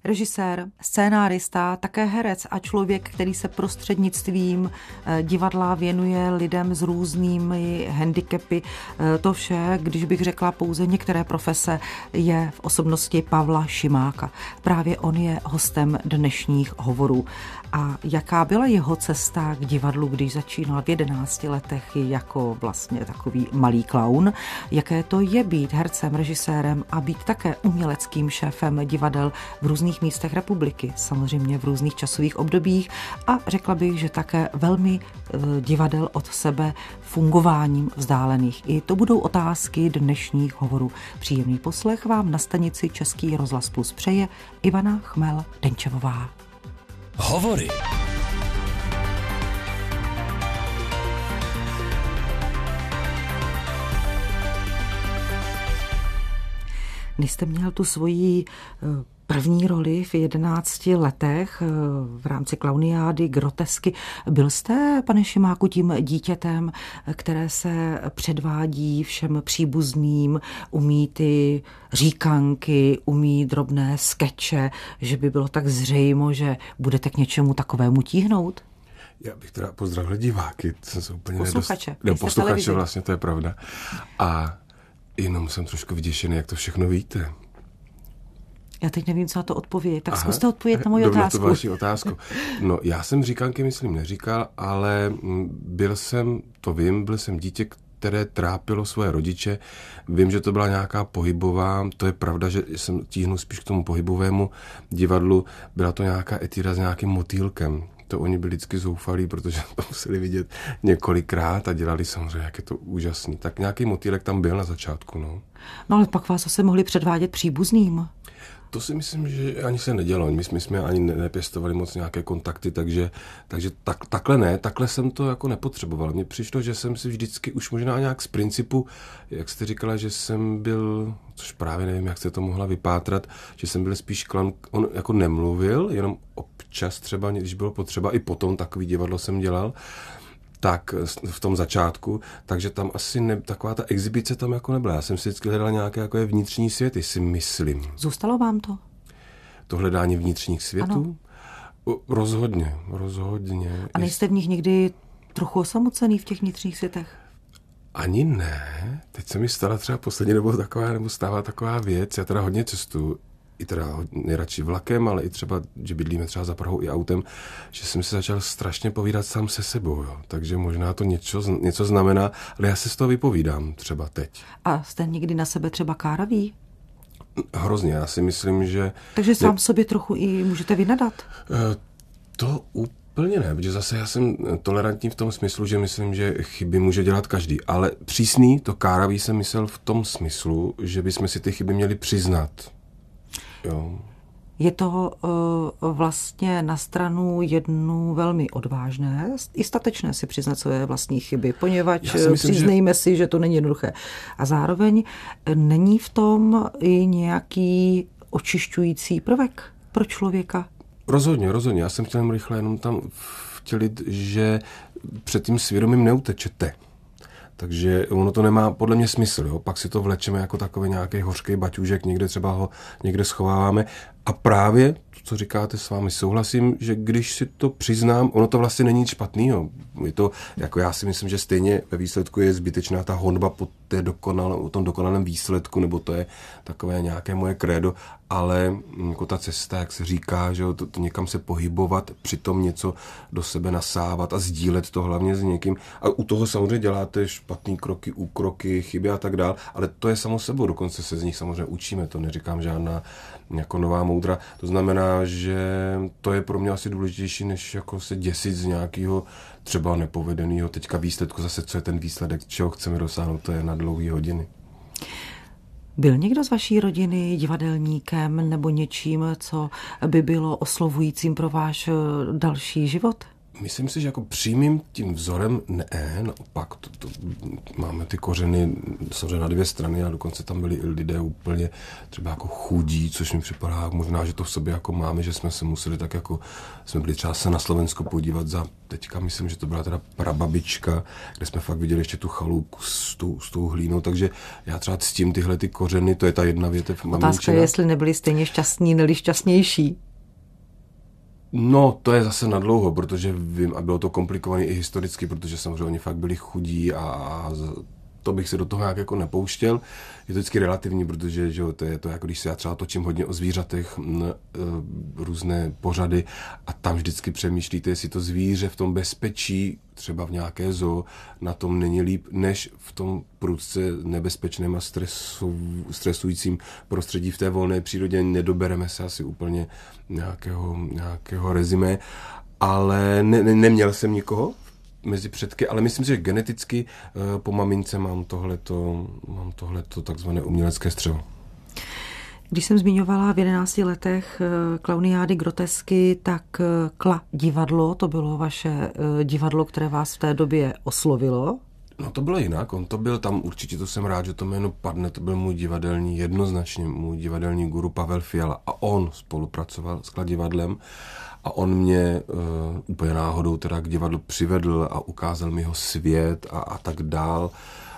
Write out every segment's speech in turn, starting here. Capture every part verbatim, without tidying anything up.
Režisér, scénárista, také herec a člověk, který se prostřednictvím divadla věnuje lidem s různými handicapy. To vše, když bych řekla pouze některé profese, je v osobnosti Pavla Šimáka. Právě on je hostem dnešních hovorů. A jaká byla jeho cesta k divadlu, když začínal v jedenácti letech jako vlastně takový malý klaun? Jaké to je být hercem, režisérem a být také uměleckým šéfem divadel v různých místech republiky, samozřejmě v různých časových obdobích a řekla bych, že také velmi divadel od sebe fungováním vzdálených. I to budou otázky dnešních hovorů. Příjemný poslech vám na stanici Český rozhlas Plus přeje Ivana Chmel-Denčevová. Hovory. Když jste měl tu svoji první roli v jedenácti letech v rámci klauniády, grotesky, byl jste, pane Šimáku, tím dítětem, které se předvádí všem příbuzným, umí ty říkanky, umí drobné skeče, že by bylo tak zřejmo, že budete k něčemu takovému tíhnout? Já bych teda pozdravil diváky, to se úplně posluchače. Nedost... Ne, posluchače, vlastně, to je pravda. A jenom jsem trošku vděšený, jak to všechno víte. Já teď nevím, co na to odpovědět, tak Aha, zkuste odpovědět na moji dobře, otázku. To vaši otázku. No, já jsem říkanky, myslím, neříkal, ale byl jsem, to vím, byl jsem dítě, které trápilo svoje rodiče. Vím, že to byla nějaká pohybová, to je pravda, že jsem tíhnul spíš k tomu pohybovému divadlu. Byla to nějaká etíra s nějakým motýlkem. To oni byli vždycky zoufalí, protože to museli vidět několikrát a dělali samozřejmě, jak je to úžasný. Tak nějaký motýlek tam byl na začátku, no. No ale pak vás zase mohli předvádět příbuzným. To si myslím, že ani se nedělo. My jsme, my jsme ani nepěstovali moc nějaké kontakty, takže, takže tak, takhle ne, takhle jsem to jako nepotřeboval. Mně přišlo, že jsem si vždycky už možná nějak z principu, jak jste říkala, že jsem byl, což právě nevím, jak jste to mohla vypátrat, že jsem byl spíš klan, on jako nemluvil, jenom občas třeba, když bylo potřeba, i potom takový divadlo jsem dělal, tak v tom začátku, takže tam asi ne, taková ta exibice tam jako nebyla. Já jsem si vždycky hledal nějaké jako vnitřní světy, si myslím. Zůstalo vám to? To hledání vnitřních světů? Ano. Rozhodně, rozhodně. A nejste v nich někdy trochu osamocený v těch vnitřních světech? Ani ne. Teď se mi stala třeba poslední dobou taková, nebo stává taková věc, já teda hodně cestuju, i teda nejradši vlakem, ale i třeba, že bydlíme třeba za Prahou i autem, že jsem si začal strašně povídat sám se sebou, jo. Takže možná to něco, něco znamená, ale já se z toho vypovídám třeba teď. A jste někdy na sebe třeba káravý? Hrozně, já si myslím, že... Takže sám ne... sobě trochu i můžete vynadat? To úplně ne, protože zase já jsem tolerantní v tom smyslu, že myslím, že chyby může dělat každý, ale přísný, to káravý jsem myslel v tom smyslu, že bychom si ty chyby měli přiznat. Jo. Je to uh, vlastně na stranu jednu velmi odvážné i statečné si přiznat své vlastní chyby, poněvadž si myslím, přiznejme že... si, že to není jednoduché. A zároveň není v tom i nějaký očišťující prvek pro člověka? Rozhodně, rozhodně. Já jsem chtěl jen rychle jenom tam vtělit, že před tím svědomím neutečete. Takže ono to nemá podle mě smysl, jo? Pak si to vlečeme jako takový nějaký hořký baťůžek, někde třeba ho někde schováváme a právě, to, co říkáte, s vámi souhlasím, že když si to přiznám, ono to vlastně není nic špatného. Je to, jako já si myslím, že stejně ve výsledku je zbytečná ta honba po, té dokonal, o tom dokonalém výsledku, nebo to je takové nějaké moje krédo, ale jako ta cesta, jak se říká, že jo, to, to někam se pohybovat, přitom něco do sebe nasávat a sdílet to hlavně s někým. A u toho samozřejmě děláte špatný kroky, úkroky, chyby a tak dál, ale to je samo sebou, dokonce se z nich samozřejmě učíme, to neříkám žádná jako nová moudra. To znamená, že to je pro mě asi důležitější, než jako se děsit z nějakého třeba nepovedeného teďka výsledku, zase co je ten výsledek, čeho chceme dosáhnout, to je na dlouhé hodiny. Byl někdo z vaší rodiny divadelníkem nebo něčím, co by bylo oslovujícím pro váš další život? Myslím si, že jako přímým tím vzorem ne, naopak, to, to, máme ty kořeny samozřejmě na dvě strany a dokonce tam byli i lidé úplně třeba jako chudí, což mi připadá možná, že to v sobě jako máme, že jsme se museli tak jako, jsme byli třeba se na Slovensko podívat za, teďka myslím, že to byla teda prababička, kde jsme fakt viděli ještě tu chalupku s tou, s tou hlínou, takže já třeba ctím tyhle ty kořeny, to je ta jedna větev. Otázka je, jestli nebyli stejně šťastní, nebo šťastnější. No, to je zase nadlouho, protože vím, a bylo to komplikované i historicky, protože samozřejmě oni fakt byli chudí a, a to bych se do toho nějak jako nepouštěl. Je to vždycky relativní, protože že, to je to, jako když se já třeba točím hodně o zvířatech, m, různé pořady a tam vždycky přemýšlíte, jestli to zvíře v tom bezpečí, třeba v nějaké zoo, na tom není líp, než v tom prudce nebezpečném a stresu, stresujícím prostředí v té volné přírodě. Nedobereme se asi úplně nějakého, nějakého rezime, ale ne, ne, neměl jsem nikoho mezi předky, ale myslím si, že geneticky po mamince mám tohleto, mám tohleto takzvané umělecké střevo. Když jsem zmiňovala v jedenácti letech klauniády, grotesky, tak Kla divadlo, to bylo vaše divadlo, které vás v té době oslovilo? No to bylo jinak, on to byl tam, určitě to jsem rád, že to jméno padne, to byl můj divadelní, jednoznačně můj divadelní guru Pavel Fiala a on spolupracoval s Kla divadlem a on mě uh, úplně náhodou teda k divadlu přivedl a ukázal mi ho svět a, a tak dál.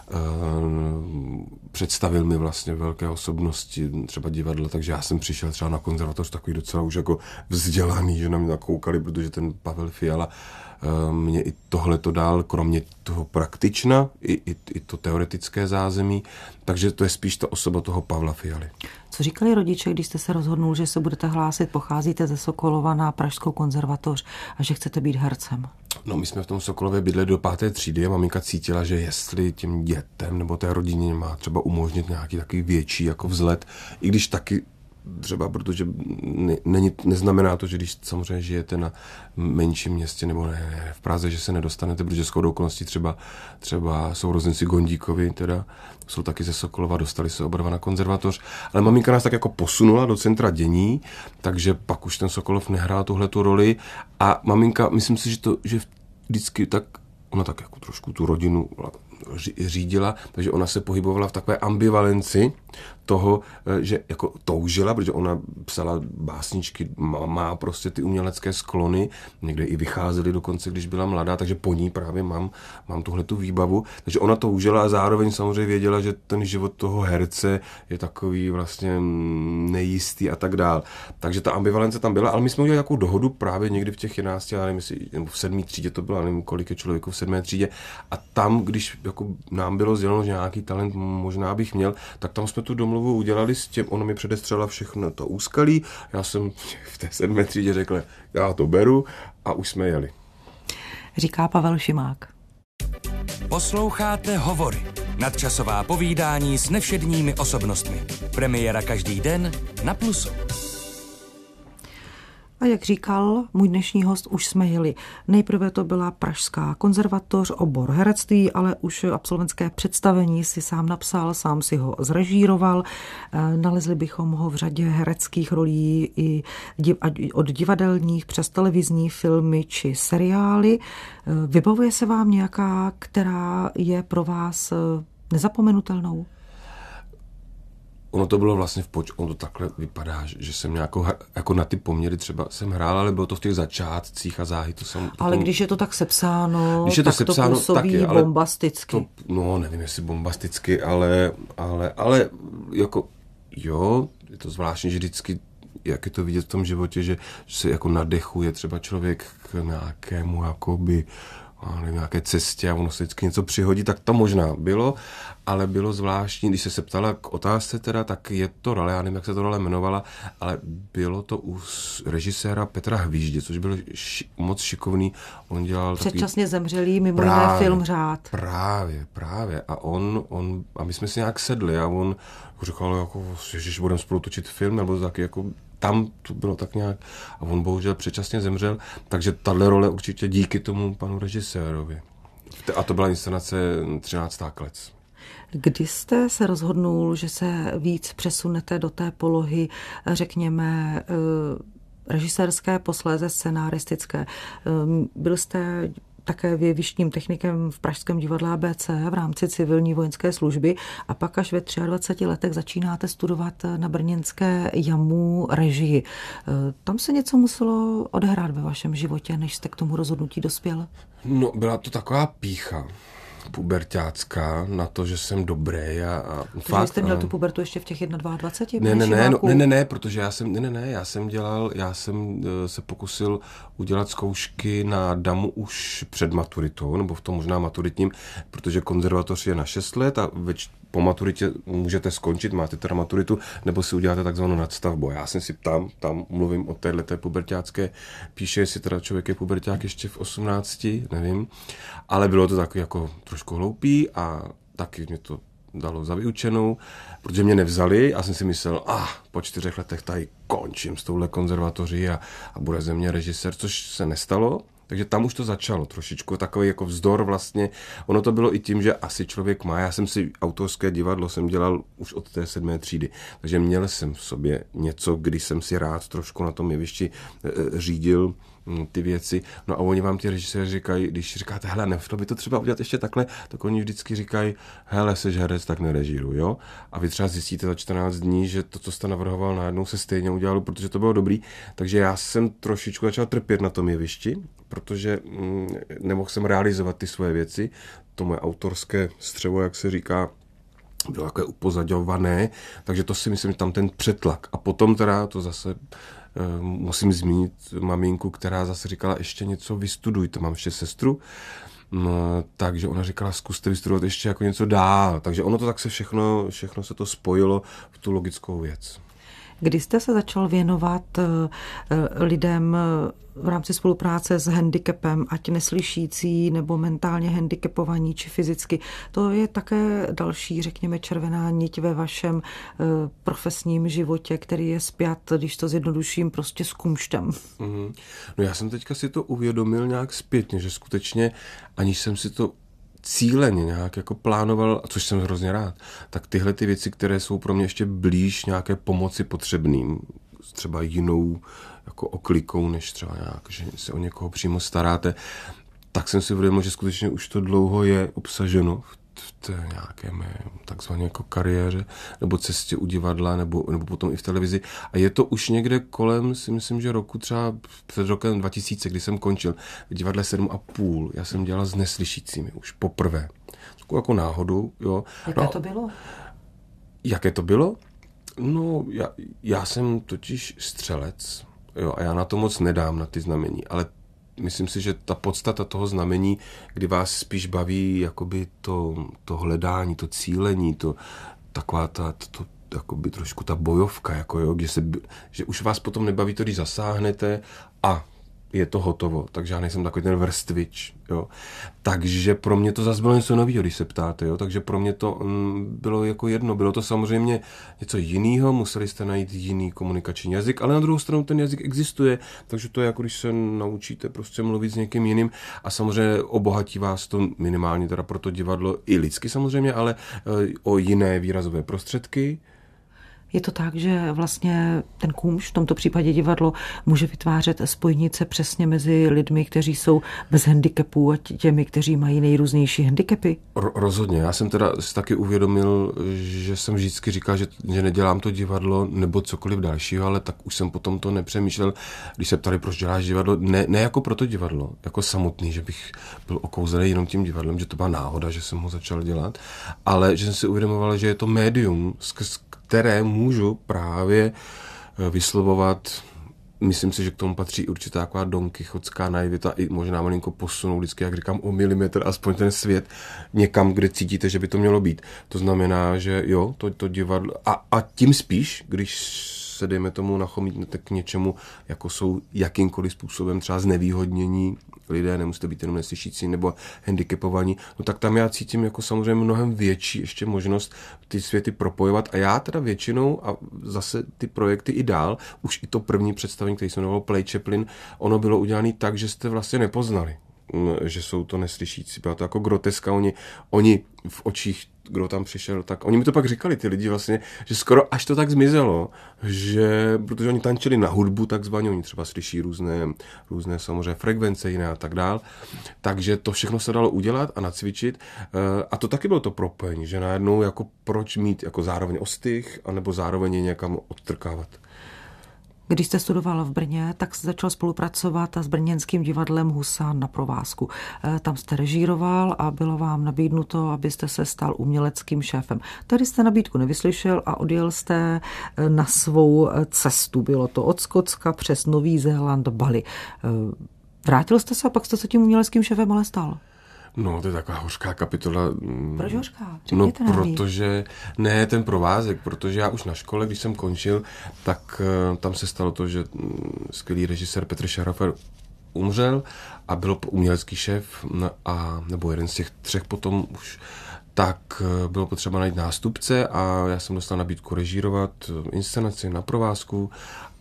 Uh, představil mi vlastně velké osobnosti třeba divadla, takže já jsem přišel třeba na konzervatoř takový docela už jako vzdělaný, že na mě nakoukali, protože ten Pavel Fiala uh, mě i tohle to dal, kromě toho praktična, i, i, i to teoretické zázemí, takže to je spíš ta osoba toho Pavla Fialy. Co říkali rodiče, když jste se rozhodnul, že se budete hlásit, pocházíte ze Sokolova na Pražskou konzervatoř a že chcete být hercem? No, my jsme v tom Sokolově bydleli do páté třídy a maminka cítila, že jestli těm dětem nebo té rodině má třeba umožnit nějaký takový větší jako vzlet, i když taky třeba, protože ne, ne, neznamená to, že když samozřejmě žijete na menším městě nebo ne, ne, v Praze, že se nedostanete, protože shodou okolností třeba, třeba sourozenci Gondíkovi, teda jsou taky ze Sokolova, dostali se oba dva na konzervatoř, ale maminka nás tak jako posunula do centra dění, takže pak už ten Sokolov nehrál tuhletu roli a maminka, myslím si, že to, že vždycky tak, ona tak jako trošku tu rodinu řídila, takže ona se pohybovala v takové ambivalenci toho, že jako toužila, protože ona psala básničky, má, má prostě ty umělecké sklony, někde i vycházely dokonce, když byla mladá, takže po ní právě mám, mám tuhletu výbavu, takže ona toužila a zároveň samozřejmě věděla, že ten život toho herce je takový vlastně nejistý a tak dál. Takže ta ambivalence tam byla, ale my jsme udělali nějakou dohodu právě někdy v těch jedenácti, já nevím, jestli, nebo v sedmé třídě to bylo, nevím, kolik je člověku v sedmé třídě a tam, když jako nám bylo sděleno, že nějaký talent možná bych měl, tak tam jsme tu domluvu udělali s tím, ono mi předestřela všechno to úskalí, já jsem v té sedmé třídě řekl, já to beru a už jsme jeli. Říká Pavel Šimák. Posloucháte Hovory, nadčasová povídání s nevšedními osobnostmi. Premiéra každý den na Plusu. A jak říkal můj dnešní host, už jsme jeli. Nejprve to byla Pražská konzervatoř, obor herectví, ale už absolventské představení si sám napsal, sám si ho zrežíroval. Nalezli bychom ho v řadě hereckých rolí i od divadelních přes televizní filmy či seriály. Vybavuje se vám nějaká, která je pro vás nezapomenutelnou? Ono to bylo vlastně v poč... ono to takhle vypadá, že, že jsem nějakou, jako na ty poměry třeba jsem hrál, ale bylo to v těch začátcích a záhy to jsem... Ale tom... když je to tak sepsáno, když je to tak sepsáno, to působí taky, bombasticky. To, no, nevím, jestli bombasticky, ale, ale, ale jako jo, je to zvláštní, že vždycky, jak je to vidět v tom životě, že, že se jako nadechuje třeba člověk k nějakému jakoby ale nějaké cestě a ono se vždycky něco přihodí, tak to možná bylo, ale bylo zvláštní, když se se ptala k otázce teda, tak je to role, já nevím, jak se to role jmenovala, ale bylo to u režiséra Petra Hvíždě, což byl ši, moc šikovný, on dělal předčasně takový... zemřelý, mimo jiné film Řád. Právě, právě a on, on, a my jsme si nějak sedli a on říkal, jako, ježiš, budeme spolu točit film, nebo taky jako tam to bylo tak nějak a on bohužel předčasně zemřel, takže tahle role určitě díky tomu panu režisérovi. A to byla inscenace třináctá klec. Kdy jste se rozhodnul, že se víc přesunete do té polohy, řekněme, režisérské, posléze scenaristické. Byl jste také věvištním technikem v Pražském divadle A B C v rámci civilní vojenské služby a pak až ve dvaceti třech letech začínáte studovat na brněnské JAMU režii. Tam se něco muselo odehrát ve vašem životě, než jste k tomu rozhodnutí dospěl? No, byla to taková pýcha puberťácká na to, že jsem dobrý a, a fakt. Jste měl tu pubertu ještě v těch dvaceti jedna? Ne, ne, ne, no, ne, ne, ne, protože já jsem, ne, ne, ne, já jsem dělal, já jsem se pokusil udělat zkoušky na DAMu už před maturitou, nebo v tom možná maturitním, protože konzervatoř je na šest let a več, po maturitě můžete skončit, máte teda maturitu, nebo si uděláte takzvanou nadstavbu. Já jsem si tam, tam mluvím o téhleté puberťácké, píše, jestli teda člověk je puberťák ještě v osmnácti, nevím, ale bylo to takový jako trošku hloupý a taky mě to dalo za vyučenou, protože mě nevzali a jsem si myslel, ah, po čtyřech letech tady končím s touhle konzervatoří a, a bude ze mě režisér, což se nestalo. Takže tam už to začalo trošičku, takový jako vzdor vlastně. Ono to bylo i tím, že asi člověk má. Já jsem si autorské divadlo jsem dělal už od té sedmé třídy, takže měl jsem v sobě něco, kdy jsem si rád trošku na tom jevišti e, řídil ty věci. No a oni vám ty režiséři říkají, když říkáte, hele, nešlo by to třeba udělat ještě takhle, tak oni vždycky říkají, hele, seš herec, tak nerežíruj, jo? A vy třeba zjistíte za čtrnáct dní, že to, co jste navrhoval, najednou se stejně udělalo, protože to bylo dobrý. Takže já jsem trošičku začal trpět na tom jevišti, protože mm, nemohl jsem realizovat ty svoje věci. To moje autorské střevo, jak se říká, bylo takové upozaďované, takže to si myslím, že tam ten přetlak. A potom teda to zase musím zmínit maminku, která zase říkala, ještě něco vystudujte, mám ještě sestru, no, takže ona říkala, zkuste vystudovat ještě jako něco dál, takže ono to tak se všechno, všechno se to spojilo v tu logickou věc. Kdy jste se začal věnovat lidem v rámci spolupráce s handicapem, ať neslyšící nebo mentálně handicapovaní či fyzicky? To je také další, řekněme, červená niť ve vašem profesním životě, který je spjat, když to zjednoduším, prostě s kumštem. Mm-hmm. No já jsem teďka si to uvědomil nějak zpětně, že skutečně, aniž jsem si to cíleně nějak jako plánoval, což jsem hrozně rád, tak tyhle ty věci, které jsou pro mě ještě blíž nějaké pomoci potřebným, třeba jinou jako oklikou, než třeba nějak, že se o někoho přímo staráte, tak jsem si uvědomil, že skutečně už to dlouho je obsaženo v té nějaké mé takzvané jako kariéře, nebo cestě u divadla, nebo, nebo potom i v televizi. A je to už někde kolem, si myslím, že roku třeba před rokem dva tisíce, kdy jsem končil v divadle sedm a půl. Já jsem dělal s neslyšícími už poprvé. Takovou jako náhodou, jo. Jaké no, to bylo? Jaké to bylo? No, já, já jsem totiž střelec, jo, a já na to moc nedám, na ty znamení, ale myslím si, že ta podstata toho znamení, kdy vás spíš baví jakoby to, to hledání, to cílení, to taková ta, to, jakoby trošku ta bojovka, jako jo, že, se, že už vás potom nebaví to, když zasáhnete a je to hotovo, takže já nejsem takový ten vrstvič, jo. Takže pro mě to zase bylo něco nového, když se ptáte, jo, takže pro mě to mm, bylo jako jedno, bylo to samozřejmě něco jiného, museli jste najít jiný komunikační jazyk, ale na druhou stranu ten jazyk existuje, takže to je jako když se naučíte prostě mluvit s někým jiným a samozřejmě obohatí vás to minimálně teda pro to divadlo i lidsky samozřejmě, ale e, o jiné výrazové prostředky. Je to tak, že vlastně ten kůmš, v tomto případě divadlo, může vytvářet spojnice přesně mezi lidmi, kteří jsou bez handicapů a těmi, kteří mají nejrůznější handicapy? Ro- rozhodně. Já jsem teda si taky uvědomil, že jsem vždycky říkal, že, že nedělám to divadlo nebo cokoliv dalšího, ale tak už jsem potom to nepřemýšlel, když se ptali, proč děláš divadlo. Ne, ne jako pro to divadlo, jako samotný, že bych byl okouzený jenom tím divadlem, že to byla náhoda, že jsem ho začal dělat, ale že jsem si uvědomoval, že je to médium, skrz které můžu právě vyslovovat, myslím si, že k tomu patří určitá taková donkychotská naivita i možná malinko posunou vždycky, jak říkám, o milimetr, aspoň ten svět někam, kde cítíte, že by to mělo být. To znamená, že jo, to, to divadlo, a, a tím spíš, když se, dejme tomu, nachomítnete k něčemu, jako jsou jakýmkoliv způsobem třeba znevýhodnění lidé, nemusíte být jenom neslyšící nebo handicapovaní, no tak tam já cítím jako samozřejmě mnohem větší ještě možnost ty světy propojovat a já teda většinou a zase ty projekty i dál, už i to první představení, který se jmenovalo Play Chaplin, ono bylo udělané tak, že jste vlastně nepoznali že jsou to neslyšící. Byla to jako groteska. Oni, oni v očích, kdo tam přišel, tak oni mi to pak říkali, ty lidi vlastně, že skoro až to tak zmizelo, že, protože oni tančili na hudbu takzvaně, oni třeba slyší různé, různé samozřejmě frekvence jiné a tak dál, takže to všechno se dalo udělat a nacvičit a to taky bylo to propojení, že najednou jako proč mít jako zároveň ostych, anebo zároveň je někam odtrkávat. Když jste studoval v Brně, tak jste začal spolupracovat s brněnským divadlem Husa na provázku. Tam jste režíroval a bylo vám nabídnuto, abyste se stal uměleckým šéfem. Tady jste nabídku nevyslyšel a odjel jste na svou cestu. Bylo to od Skotska přes Nový Zéland, Bali. Vrátil jste se a pak jste se tím uměleckým šéfem ale stal. No, to je taková hořká kapitola. Proč hořká? No, protože, ne ten provázek, protože já už na škole, když jsem končil, tak uh, tam se stalo to, že um, skvělý režisér Petr Šarafer umřel a byl umělecký šéf, no, a, nebo jeden z těch třech potom už, tak uh, bylo potřeba najít nástupce a já jsem dostal nabídku režírovat inscenaci na provázku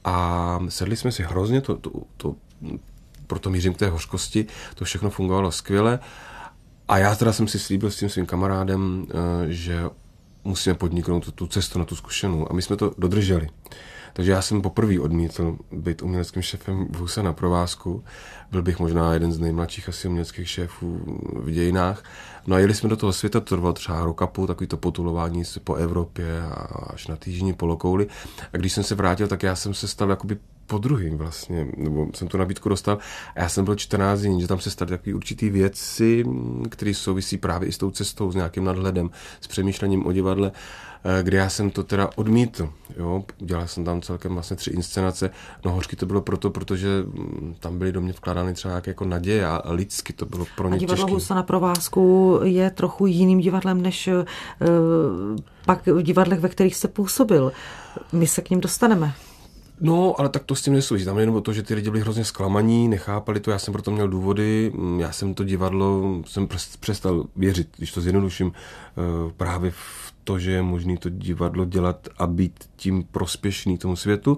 a sedli jsme si hrozně, to, to, to, proto mířím k té hořkosti, to všechno fungovalo skvěle. A já teda jsem si slíbil s tím svým kamarádem, že musíme podniknout tu cestu na tu zkušenou. A my jsme to dodrželi. Takže já jsem poprvé odmítl být uměleckým šéfem v Huse na provázku. Byl bych možná jeden z nejmladších asi uměleckých šéfů v dějinách. No a jeli jsme do toho světa, to trvalo třeba rok a půl, takový to potulování po Evropě a až na té jižní polokouli. A když jsem se vrátil, tak já jsem se stal jakoby po druhým vlastně, nebo jsem tu nabídku dostal a já jsem byl čtrnáct dní, že tam se staly takové určitý věci, které souvisí právě i s tou cestou, s nějakým nadhledem, s přemýšlením o divadle, kde já jsem to teda odmítl. Jo? Udělal jsem tam celkem vlastně tři inscenace. No hořky to bylo proto, protože tam byly do mě vkládány třeba nějaké jako naděje a lidsky to bylo pro ně těžké. A divadlo Husa na provázku je trochu jiným divadlem, než uh, pak v divadlech, ve kterých jste působil. My se k ním dostaneme. No, ale tak to s tím nesouvisí. Tam jenom o to, že ty lidi byli hrozně zklamaní, nechápali to, já jsem proto měl důvody, já jsem to divadlo, jsem přestal věřit, když to zjednoduším, právě v to, že je možné to divadlo dělat a být tím prospěšný tomu světu.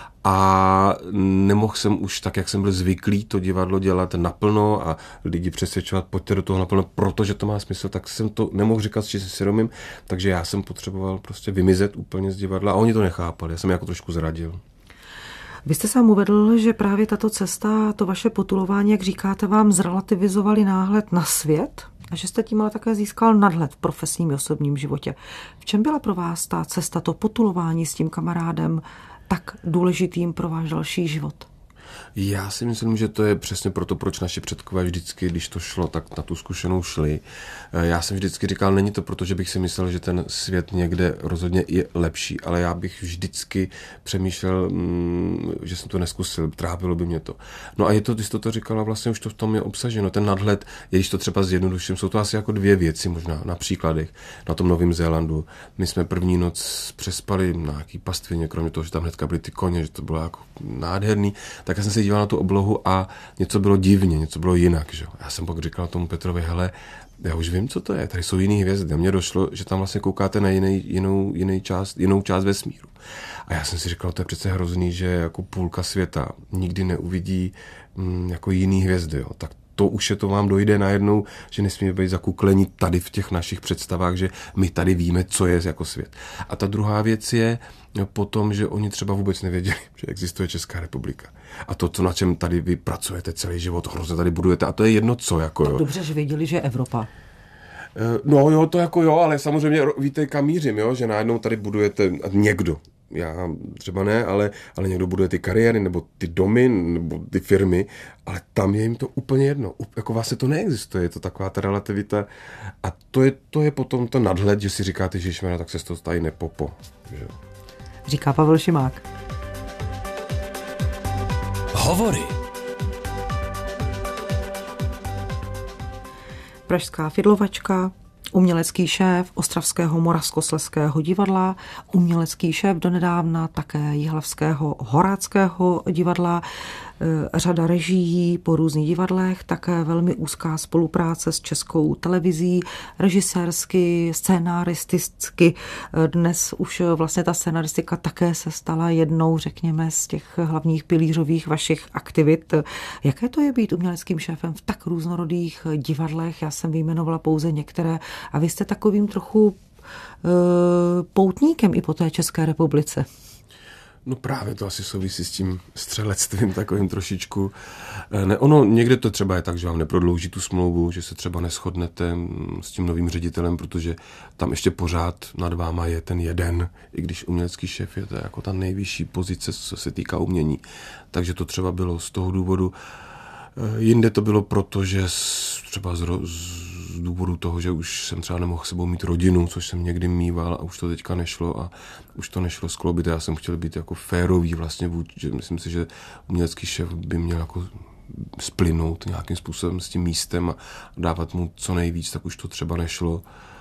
A nemohl jsem už tak, jak jsem byl zvyklý to divadlo dělat naplno a lidi přesvědčovat, pojďte do toho naplno, protože to má smysl, tak jsem to nemohl říkat s čistým svědomím, takže já jsem potřeboval prostě vymizet úplně z divadla a oni to nechápali, já jsem je jako trošku zradil. Vy jste sám uvedl, že právě tato cesta, to vaše potulování, jak říkáte, vám zrelativizovali náhled na svět a že jste tím ale také získal nadhled v profesním i osobním životě. V čem byla pro vás ta cesta, to potulování s tím kamarádem tak důležitým pro váš další život? Já si myslím, že to je přesně proto, proč naši předkové vždycky, když to šlo, tak na tu zkušenou šli. Já jsem vždycky říkal, není to proto, že bych si myslel, že ten svět někde rozhodně je lepší, ale já bych vždycky přemýšlel, že jsem to neskusil, trápilo by mě to. No a je to, když to, to říkala, vlastně už to v tom je obsaženo. Ten nadhled, když to třeba zjednoduším, jsou to asi jako dvě věci možná na příkladech. Na tom Novém Zélandu. My jsme první noc přespali na nějaký pastvině, kromě toho, že tam hnedka byly ty koně, že to bylo jako nádherný, tak já jsem se díval na tu oblohu a něco bylo divně, něco bylo jinak. Že? Já jsem pak říkal tomu Petrovi, hele, já už vím, co to je, tady jsou jiný hvězdy. A mně došlo, že tam vlastně koukáte na jiný, jinou, jiný část, jinou část vesmíru. A já jsem si říkal, to je přece hrozný, že jako půlka světa nikdy neuvidí mm, jako jiný hvězdy. Jo. Tak to už je to vám dojde najednou, že nesmíme být zakuklení tady v těch našich představách, že my tady víme, co je jako svět. A ta druhá věc je potom, že oni třeba vůbec nevěděli, že existuje Česká republika. A to, co na čem tady vy pracujete celý život, hrozně tady budujete. A to je jedno co. Jako, tak dobře, že věděli, že je Evropa. No jo, to jako jo, ale samozřejmě víte, kam mířím, jo, že najednou tady budujete někdo. Já třeba ne, ale, ale někdo buduje ty kariéry, nebo ty domy, nebo ty firmy, ale tam je jim to úplně jedno. Jako vlastně to neexistuje, je to taková ta relativita. A to je, to je potom to nadhled, že si říkáte, že ježišmena, tak se to tady nepopo. Že? Říká Pavel Šimák. Hovory. Pražská fidlovačka, umělecký šéf Ostravského Moravskoslezského divadla, umělecký šéf donedávna také Jihlavského Horáckého divadla. řada režií po různých divadlech, také velmi úzká spolupráce s Českou televizí, režisérsky, scénaristicky. Dnes už vlastně ta scénaristika také se stala jednou, řekněme, z těch hlavních pilířových vašich aktivit. Jaké to je být uměleckým šéfem v tak různorodých divadlech? Já jsem vyjmenovala pouze některé a vy jste takovým trochu poutníkem i po té České republice. No právě to asi souvisí s tím střelectvím takovým trošičku. Ne, ono někde to třeba je tak, že vám neprodlouží tu smlouvu, že se třeba neshodnete s tím novým ředitelem, protože tam ještě pořád nad váma je ten jeden, i když umělecký šéf je to jako ta nejvyšší pozice, co se týká umění. Takže to třeba bylo z toho důvodu. Jinde to bylo proto, že třeba z, z důvodu toho, že už jsem třeba nemohl sebou mít rodinu, což jsem někdy mýval a už to teďka nešlo a už to nešlo skloubit. Já jsem chtěl být jako férový vlastně, že myslím si, že umělecký šéf by měl jako splynout nějakým způsobem s tím místem a dávat mu co nejvíc, tak už to třeba nešlo.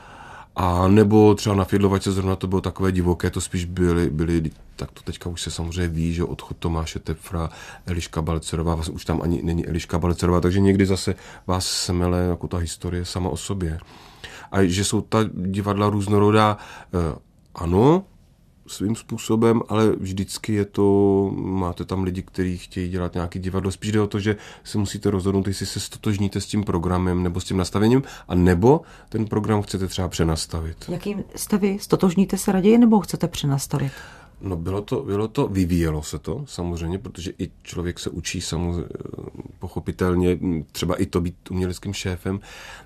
A nebo třeba na Fidlovačce zrovna to bylo takové divoké, to spíš byly, byly tak to teďka už se samozřejmě ví, že odchod Tomáše Tefra, Eliška Balcerová, vlastně už tam ani není Eliška Balcerová, takže někdy zase vás semele jako ta historie sama o sobě. A že jsou ta divadla různorodá, eh, ano, svým způsobem, ale vždycky je to, máte tam lidi, kteří chtějí dělat nějaký divadlo. Spíš jde o to, že se musíte rozhodnout, jestli se stotožníte s tím programem nebo s tím nastavením, a nebo ten program chcete třeba přenastavit. Jakým jste vy? Stotožníte se raději nebo chcete přenastavit? No bylo to, bylo to, vyvíjelo se to samozřejmě, protože i člověk se učí samozřejmě pochopitelně, třeba i to být uměleckým šéfem,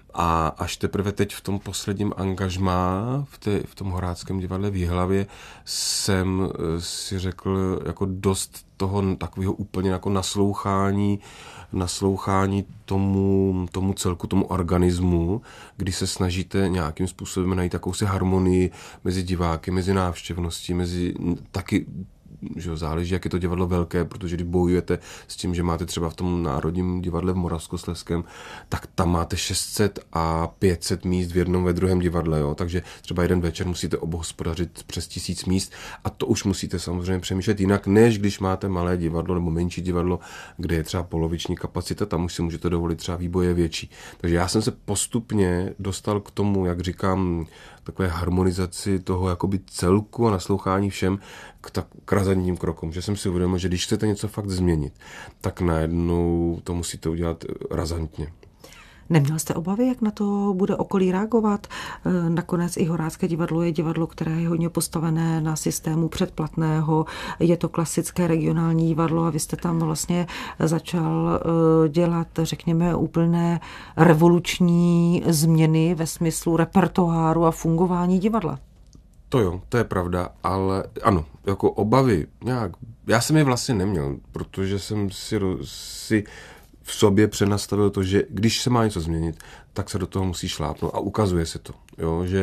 a až teprve teď v tom posledním angažmá v, té, v tom Horáckém divadle v Jihlavě jsem si řekl jako dost toho takového úplně jako naslouchání, naslouchání tomu, tomu celku, tomu organismu, kdy se snažíte nějakým způsobem najít jakousi harmonii mezi diváky, mezi návštěvností, mezi taky, že záleží, jak je to divadlo velké, protože když bojujete s tím, že máte třeba v tom Národním divadle v Moravskoslezském, tak tam máte šest set a pět set míst v jednom, ve druhém divadle, jo? Takže třeba jeden večer musíte obhospodařit přes tisíc míst a to už musíte samozřejmě přemýšlet jinak, než když máte malé divadlo nebo menší divadlo, kde je třeba poloviční kapacita, tam už si můžete dovolit třeba výboje větší. Takže já jsem se postupně dostal k tomu, jak říkám, takové harmonizaci toho jakoby celku a naslouchání všem k, tak, k razantním krokům, že jsem si uvědomil, že když chcete něco fakt změnit, tak najednou to musíte udělat razantně. Neměl jste obavy, jak na to bude okolí reagovat? Nakonec i Horácké divadlo je divadlo, které je hodně postavené na systému předplatného. Je to klasické regionální divadlo a vy jste tam vlastně začal dělat, řekněme, úplné revoluční změny ve smyslu repertoáru a fungování divadla. To jo, to je pravda, ale ano, jako obavy nějak, já jsem je vlastně neměl, protože jsem si, si v sobě přenastavil to, že když se má něco změnit, tak se do toho musí šlápnout a ukazuje se to, jo, že,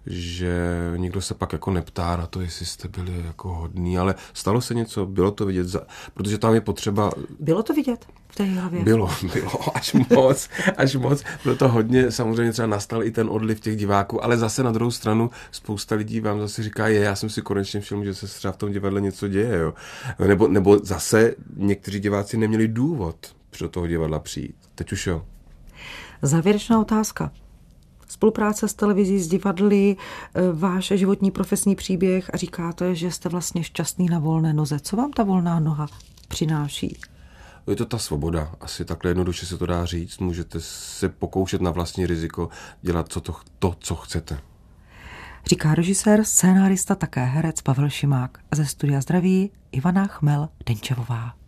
že nikdo se pak jako neptá na to, jestli jste byli jako hodný, ale stalo se něco, bylo to vidět, za, protože tam je potřeba... Bylo to vidět v té Jihlavě? Bylo, bylo, až moc, až moc, bylo to hodně, samozřejmě třeba nastal i ten odliv těch diváků, ale zase na druhou stranu spousta lidí vám zase říká, je, já jsem si konečně všiml, že se třeba v tom divadle něco děje, jo, nebo, nebo zase někteří diváci neměli důvod do toho divadla přijít. Teď už jo. Závěrečná otázka. Spolupráce s televizí, s divadly, váš životní profesní příběh a říkáte, že jste vlastně šťastný na volné noze. Co vám ta volná noha přináší? Je to ta svoboda. Asi takhle jednoduše se to dá říct. Můžete se pokoušet na vlastní riziko dělat to, to, to co chcete. Říká režisér, scénárista, také herec Pavel Šimák. Ze studia zdraví Ivana Chmel-Denčevová.